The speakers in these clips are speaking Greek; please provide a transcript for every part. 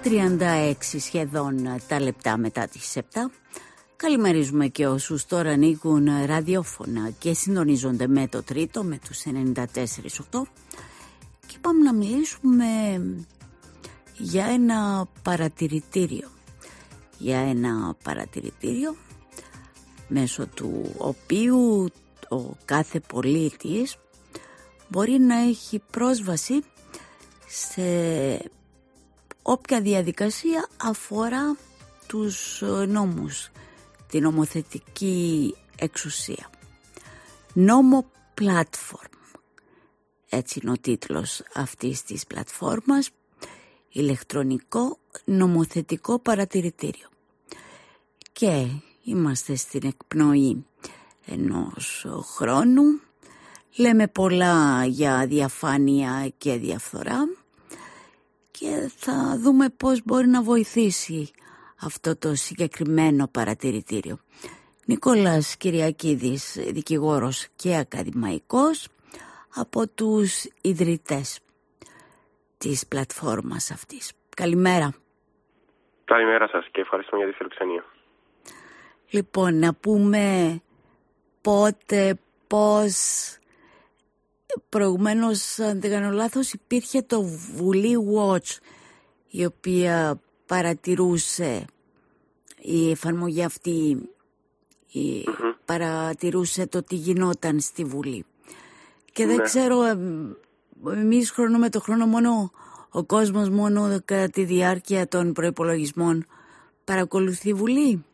36 σχεδόν τα λεπτά μετά τις 7. Καλημερίζουμε και όσους τώρα ανοίγουν ραδιόφωνα και συντονίζονται με το τρίτο, με τους 94,8, και πάμε να μιλήσουμε για ένα παρατηρητήριο. Για ένα παρατηρητήριο μέσω του οποίου ο κάθε πολίτης μπορεί να έχει πρόσβαση σε όποια διαδικασία αφορά τους νόμους, την νομοθετική εξουσία. Νόμο Platform, έτσι είναι ο τίτλος αυτής της πλατφόρμας, ηλεκτρονικό νομοθετικό παρατηρητήριο. Και είμαστε στην εκπνοή ενός χρόνου, λέμε πολλά για διαφάνεια και διαφθορά και θα δούμε πώς μπορεί να βοηθήσει αυτό το συγκεκριμένο παρατηρητήριο. Νικόλας Κυριακίδης, δικηγόρος και ακαδημαϊκός, από τους ιδρυτές της πλατφόρμας αυτής. Καλημέρα. Καλημέρα σας και ευχαριστούμε για τη φιλοξενία. Λοιπόν, να πούμε πότε, πώς. Προηγουμένως, αν δεν κάνω λάθος, υπήρχε το Βουλή Watch, η οποία παρατηρούσε η εφαρμογή αυτή, παρατηρούσε το τι γινόταν στη Βουλή. Και δεν ξέρω, εμείς χρόνο με το χρόνο, μόνο ο κόσμος μόνο κατά τη διάρκεια των προϋπολογισμών παρακολουθεί Βουλή.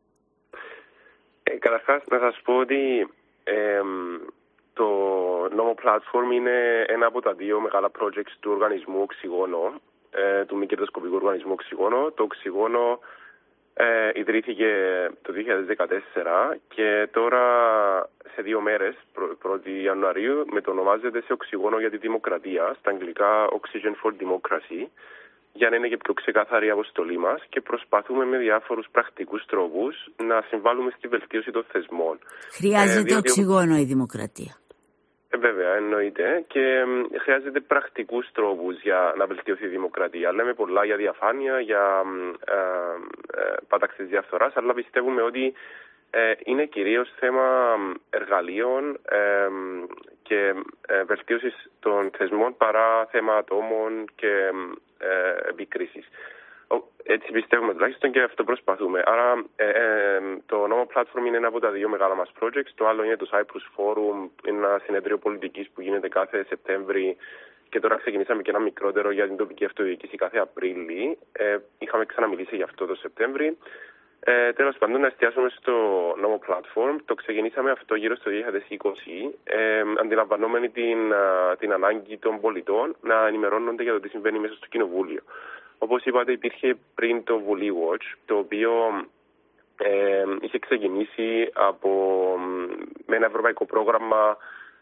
Καταρχάς να σας πω ότι το νόμο Platform είναι ένα από τα δύο μεγάλα projects του οργανισμού Οξυγόνο, του μη κερδοσκοπικού οργανισμού Οξυγόνο. Το Οξυγόνο ιδρύθηκε το 2014 και τώρα σε 2 μέρες, 1η Ιανουαρίου, μετονομάζεται σε Οξυγόνο για τη Δημοκρατία, στα αγγλικά Oxygen for Democracy, για να είναι και πιο ξεκάθαρη η αποστολή μας, και προσπαθούμε με διάφορους πρακτικούς τρόπους να συμβάλλουμε στη βελτίωση των θεσμών. Χρειάζεται οξυγόνο η δημοκρατία. Βέβαια, εννοείται, και χρειάζεται πρακτικούς τρόπους για να βελτιωθεί η δημοκρατία. Λέμε πολλά για διαφάνεια, για πάταξη της διαφθοράς, αλλά πιστεύουμε ότι είναι κυρίως θέμα εργαλείων και βελτίωσης των θεσμών παρά θέμα ατόμων και επικρίσεις. Έτσι πιστεύουμε τουλάχιστον και αυτό προσπαθούμε. Άρα το νόμο Platform είναι ένα από τα δύο μεγάλα μας projects. Το άλλο είναι το Cyprus Forum, ένα συνέδριο πολιτικής που γίνεται κάθε Σεπτέμβρη, και τώρα ξεκινήσαμε και ένα μικρότερο για την τοπική αυτοδιοίκηση κάθε Απρίλη. Είχαμε ξαναμιλήσει γι' αυτό το Σεπτέμβρη. Τέλος πάντων, να εστιάσουμε στο νόμο Platform. Το ξεκινήσαμε αυτό γύρω στο 2020, αντιλαμβανόμενοι την ανάγκη των πολιτών να ενημερώνονται για το τι συμβαίνει μέσα στο κοινοβούλιο. Όπως είπατε, υπήρχε πριν το Βουλή Watch, το οποίο είχε ξεκινήσει με ένα ευρωπαϊκό πρόγραμμα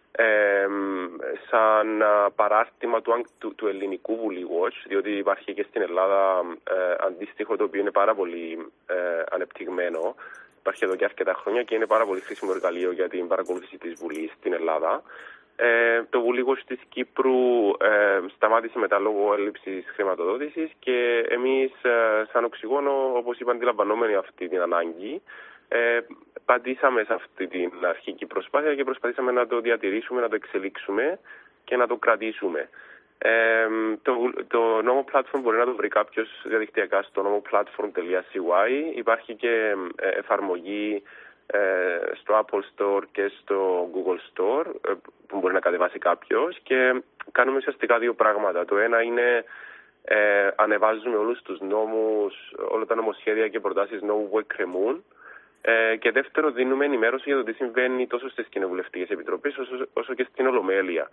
σαν παράρτημα του ελληνικού Βουλή Watch, διότι υπάρχει και στην Ελλάδα αντίστοιχο, το οποίο είναι πάρα πολύ ανεπτυγμένο. Υπάρχει εδώ και αρκετά χρόνια και είναι πάρα πολύ χρήσιμο εργαλείο για την παρακολούθηση της Βουλής στην Ελλάδα. Το Βουλή Watch της Κύπρου σταμάτησε μετά λόγω έλλειψης χρηματοδότησης, και εμείς σαν Οξυγόνο, όπως είπα, αντιλαμβανόμενοι αυτή την ανάγκη, πατήσαμε σε αυτή την αρχική προσπάθεια και προσπαθήσαμε να το διατηρήσουμε, να το εξελίξουμε και να το κρατήσουμε. Το νόμο Platform μπορεί να το βρει κάποιος διαδικτυακά στο nomoplatform.cy. Υπάρχει και εφαρμογή στο Apple Store και στο Google Store που μπορεί να κατεβάσει κάποιος, και κάνουμε ουσιαστικά δύο πράγματα. Το ένα είναι ανεβάζουμε όλους τους νόμους, όλα τα νομοσχέδια και προτάσεις νόμου που εκκρεμούν, και δεύτερο, δίνουμε ενημέρωση για το τι συμβαίνει τόσο στις κοινοβουλευτικές επιτροπές όσο και στην Ολομέλεια.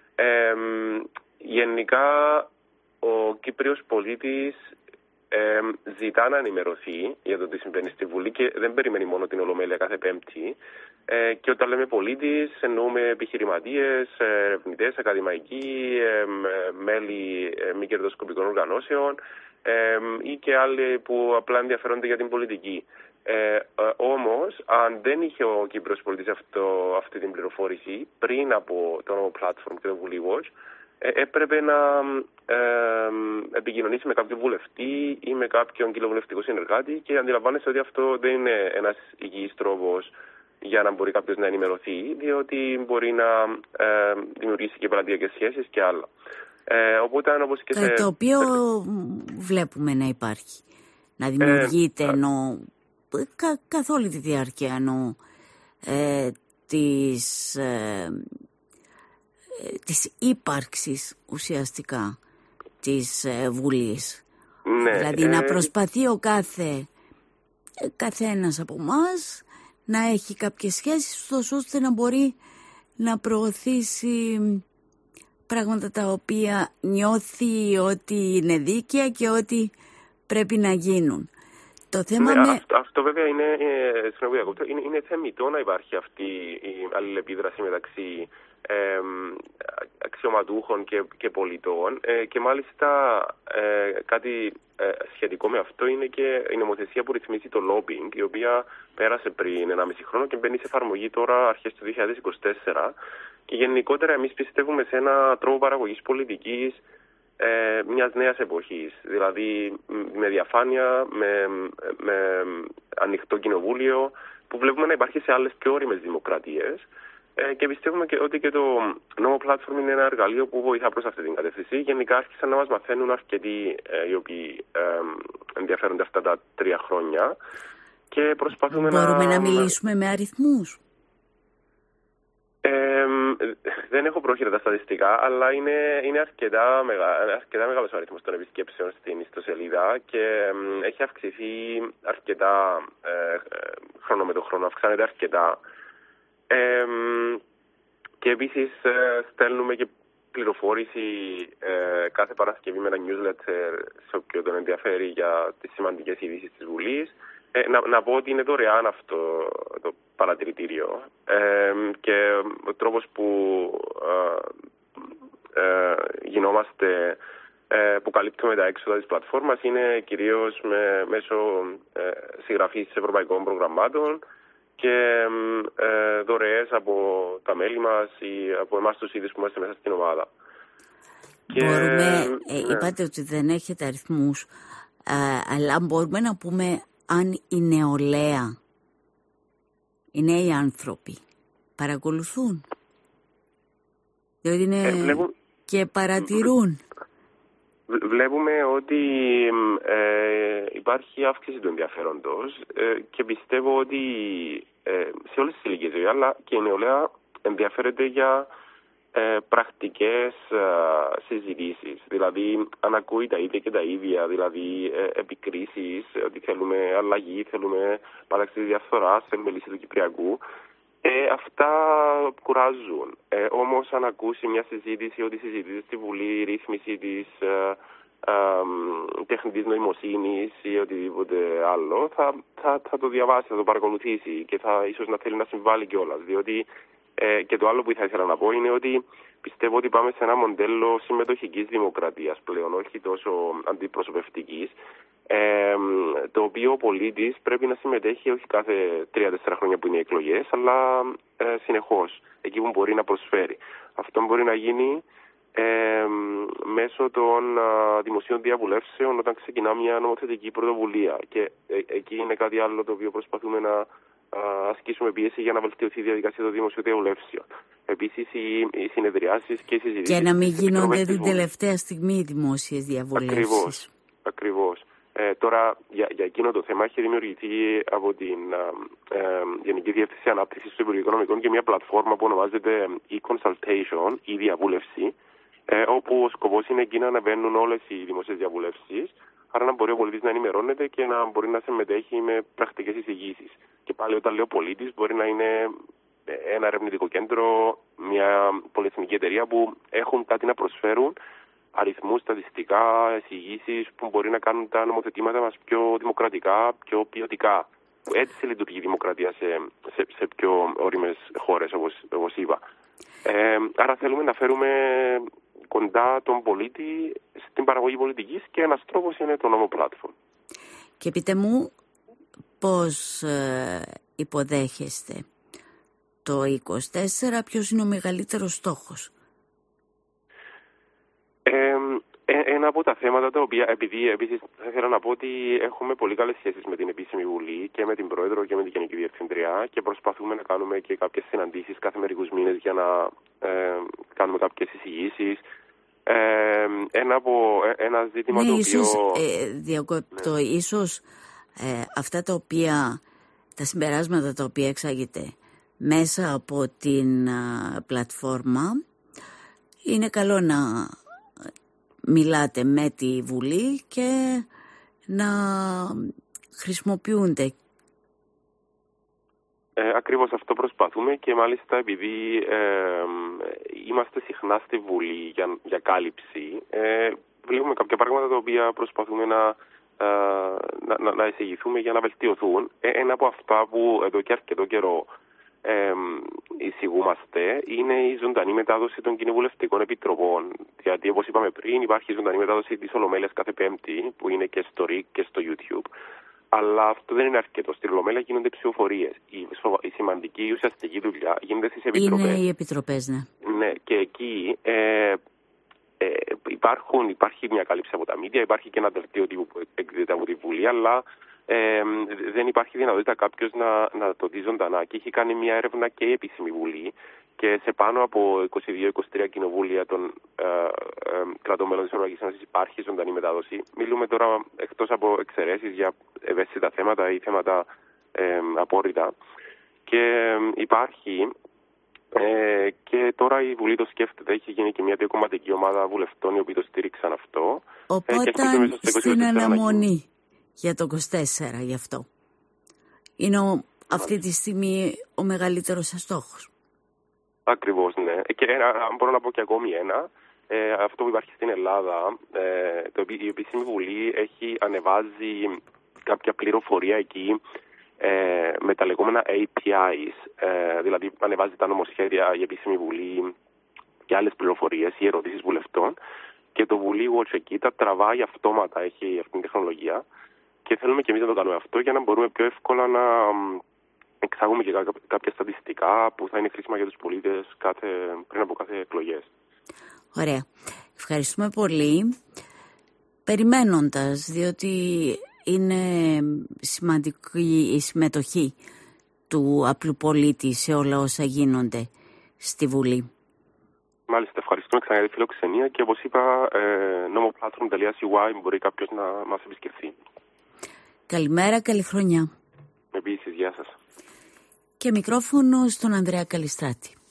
Γενικά ο Κύπριος πολίτης ζητά να ενημερωθεί για το τι συμβαίνει στη Βουλή και δεν περιμένει μόνο την Ολομέλεια κάθε Πέμπτη. Και όταν λέμε πολίτης, εννοούμε επιχειρηματίες, ερευνητές, ακαδημαϊκοί, μέλη μη κερδοσκοπικών οργανώσεων ή και άλλοι που απλά ενδιαφέρονται για την πολιτική. Όμως, αν δεν είχε ο Κύπριος πολίτης αυτή την πληροφόρηση πριν από το Platform και το Βουλή Watch, έπρεπε να επικοινωνήσει με κάποιον βουλευτή ή με κάποιον κοινοβουλευτικό συνεργάτη και αντιλαμβάνεσαι ότι αυτό δεν είναι ένας υγιής τρόπος για να μπορεί κάποιος να ενημερωθεί, διότι μπορεί να δημιουργήσει και πελατειακές σχέσεις και άλλα. Οπότε, όπως και το οποίο βλέπουμε να υπάρχει, να δημιουργείται καθ' όλη τη διάρκεια της ύπαρξης ουσιαστικά της Βουλής. Ναι, δηλαδή να προσπαθεί ο καθένας από εμάς να έχει κάποιες σχέσεις ώστε να μπορεί να προωθήσει πράγματα τα οποία νιώθει ότι είναι δίκαια και ότι πρέπει να γίνουν. Το θέμα αυτό βέβαια είναι θεμιτό να υπάρχει αυτή η αλληλεπίδραση μεταξύ αξιωματούχων και πολιτών και μάλιστα κάτι σχετικό με αυτό είναι και η νομοθεσία που ρυθμίζει το lobbying, η οποία πέρασε πριν 1,5 χρόνο και μπαίνει σε εφαρμογή τώρα αρχές του 2024 και γενικότερα εμείς πιστεύουμε σε ένα τρόπο παραγωγής πολιτικής μιας νέας εποχής, δηλαδή με διαφάνεια, με ανοιχτό κοινοβούλιο που βλέπουμε να υπάρχει σε άλλες πιο όριμες δημοκρατίες. Και πιστεύουμε ότι και το νόμο platform είναι ένα εργαλείο που βοηθά προς αυτή την κατεύθυνση. Γενικά άρχισαν να μας μαθαίνουν αρκετοί οι οποίοι ενδιαφέρονται αυτά τα 3 χρόνια και προσπαθούμε Μπορούμε να μιλήσουμε με αριθμούς. Δεν έχω πρόχειρα τα στατιστικά, αλλά είναι αρκετά μεγάλος ο αριθμός των επισκέψεων στην ιστοσελίδα και έχει αυξηθεί αρκετά χρόνο με το χρόνο, αυξάνεται αρκετά. Και επίσης στέλνουμε και πληροφόρηση κάθε Παρασκευή με ένα newsletter σε όποιον τον ενδιαφέρει για τις σημαντικές ειδήσεις της Βουλής. Να πω ότι είναι δωρεάν αυτό το παρατηρητήριο και ο τρόπος που γινόμαστε, που καλύπτουμε τα έξοδα της πλατφόρμας είναι κυρίως μέσω συγγραφής ευρωπαϊκών προγραμμάτων και δωρεές από τα μέλη μας ή από εμάς τους ίδιους που είμαστε μέσα στην ομάδα. Είπατε ότι δεν έχετε αριθμούς, αλλά μπορούμε να πούμε αν η νεολαία, οι νέοι άνθρωποι παρακολουθούν, διότι είναι και παρατηρούν. Βλέπουμε ότι υπάρχει αύξηση του ενδιαφέροντος και πιστεύω ότι σε όλες τις ηλικίες, αλλά και η νεολαία ενδιαφέρεται για πρακτικές συζητήσεις. Δηλαδή, αν ακούει τα ίδια και τα ίδια, δηλαδή επικρίσεις, ότι θέλουμε αλλαγή, θέλουμε παράξεις της διαφθοράς, θέλουμε λύση του Κυπριακού, αυτά κουράζουν. Όμως, αν ακούσει μια συζήτηση ότι συζητείται στη Βουλή η ρύθμιση της τεχνητής νοημοσύνης ή οτιδήποτε άλλο, θα το διαβάσει, θα το παρακολουθήσει και ίσως να θέλει να συμβάλλει κιόλας. Διότι και το άλλο που θα ήθελα να πω είναι ότι πιστεύω ότι πάμε σε ένα μοντέλο συμμετοχικής δημοκρατίας πλέον, όχι τόσο αντιπροσωπευτικής, το οποίο ο πολίτης πρέπει να συμμετέχει όχι κάθε 3-4 χρόνια που είναι οι εκλογές, αλλά συνεχώς, εκεί που μπορεί να προσφέρει. Αυτό μπορεί να γίνει μέσω των δημοσίων διαβουλεύσεων όταν ξεκινά μια νομοθετική πρωτοβουλία. Και εκεί είναι κάτι άλλο το οποίο προσπαθούμε να ασκήσουμε πίεση για να βελτιωθεί η διαδικασία των δημοσίων διαβουλεύσεων. Επίσης, οι συνεδριάσεις και οι συζητήσεις. Και να μην γίνονται την τελευταία στιγμή οι δημόσιες διαβουλεύσεις. Ακριβώς. Τώρα, για εκείνο το θέμα έχει δημιουργηθεί από την Γενική Διεύθυνση Ανάπτυξης του Υπουργείου Οικονομικών και μια πλατφόρμα που ονομάζεται e-consultation, η διαβούλευση, όπου ο σκοπός είναι εκεί να ανεβαίνουν όλες οι δημοσίες διαβουλεύσεις, άρα να μπορεί ο πολίτης να ενημερώνεται και να μπορεί να συμμετέχει με πρακτικές εισηγήσεις. Και πάλι όταν λέω πολίτης μπορεί να είναι ένα ερευνητικό κέντρο, μια πολυεθνική εταιρεία που έχουν κάτι να προσφέρουν, αριθμούς, στατιστικά, εισηγήσεις που μπορεί να κάνουν τα νομοθετήματα μας πιο δημοκρατικά, πιο ποιοτικά. Έτσι λειτουργεί η δημοκρατία σε πιο όριμες χώρες, όπως είπα. Άρα θέλουμε να φέρουμε κοντά τον πολίτη στην παραγωγή πολιτικής και ένας τρόπος είναι το νόμο platform. Και πείτε μου πώς υποδέχεστε το 24, ποιος είναι ο μεγαλύτερος στόχος? Ένα από τα θέματα τα οποία, επειδή επίσης θα ήθελα να πω ότι έχουμε πολύ καλές σχέσεις με την επίσημη Βουλή και με την Πρόεδρο και με την Γενική Διευθυντριά και προσπαθούμε να κάνουμε και κάποιες συναντήσεις κάθε μερικούς μήνες για να κάνουμε κάποιες εισηγήσεις. Ένα ζήτημα το οποίο... Ίσως, διακόπτω, ίσως αυτά τα συμπεράσματα τα οποία εξάγεται μέσα από την πλατφόρμα, είναι καλό να μιλάτε με τη Βουλή και να χρησιμοποιούνται. Ακριβώς αυτό προσπαθούμε και μάλιστα επειδή είμαστε συχνά στη Βουλή για κάλυψη, βλέπουμε κάποια πράγματα τα οποία προσπαθούμε να εισηγηθούμε για να βελτιωθούν. Ένα από αυτά που εδώ και αρκετό καιρό εισηγούμαστε είναι η ζωντανή μετάδοση των κοινοβουλευτικών επιτροπών. Γιατί, όπως είπαμε πριν, υπάρχει ζωντανή μετάδοση της Ολομέλειας κάθε Πέμπτη, που είναι και στο RIC και στο YouTube. Αλλά αυτό δεν είναι αρκετό. Στην Ολομέλεια γίνονται ψηφοφορίες. Η σημαντική ουσιαστική δουλειά γίνεται στις επιτροπές. Είναι οι επιτροπές, ναι. Ναι, και εκεί υπάρχει μια κάλυψη από τα μίδια, υπάρχει και ένα δελτίο τύπου που εκδίδεται από τη Βουλή, αλλά δεν υπάρχει δυνατότητα κάποιος να το δει ζωντανά. Και έχει κάνει μια έρευνα και η επίσημη Βουλή και σε πάνω από 22-23 κοινοβούλια των κρατών μέλων της Ευρωπαϊκής Ένωσης υπάρχει ζωντανή μετάδοση. Μιλούμε τώρα εκτός από εξαιρέσεις για ευαίσθητα θέματα ή θέματα απόρριτα. Και υπάρχει και τώρα η Βουλή το σκέφτεται. Έχει γίνει και μια διακομματική ομάδα βουλευτών οι οποίοι το στήριξαν αυτό. Οπότε στην αναμονή για το 24 γι' αυτό. Είναι αυτή τη στιγμή ο μεγαλύτερος σας στόχος. Ακριβώς, ναι. Και μπορώ να πω και ακόμη ένα. Αυτό που υπάρχει στην Ελλάδα, η επίσημη Βουλή ανεβάζει κάποια πληροφορία εκεί με τα λεγόμενα APIs, δηλαδή ανεβάζει τα νομοσχέδια η επίσημη Βουλή και άλλες πληροφορίες ή ερωτήσεις βουλευτών και το Βουλή Watch εκεί τα τραβάει αυτόματα, έχει αυτή την τεχνολογία και θέλουμε και εμείς να το κάνουμε αυτό για να μπορούμε πιο εύκολα να εξάγουμε και κάποια στατιστικά που θα είναι χρήσιμα για τους πολίτες πριν από κάθε εκλογές. Ωραία. Ευχαριστούμε πολύ. Περιμένοντας, διότι είναι σημαντική η συμμετοχή του απλού πολίτη σε όλα όσα γίνονται στη Βουλή. Μάλιστα, ευχαριστούμε ξανά για τη φιλοξενία και όπως είπα, nomoplatform.cy μπορεί κάποιος να μας επισκεφθεί. Καλημέρα, καλή χρονιά. Επίσης, γεια σας. Και μικρόφωνο στον Ανδρέα Καλιστράτη.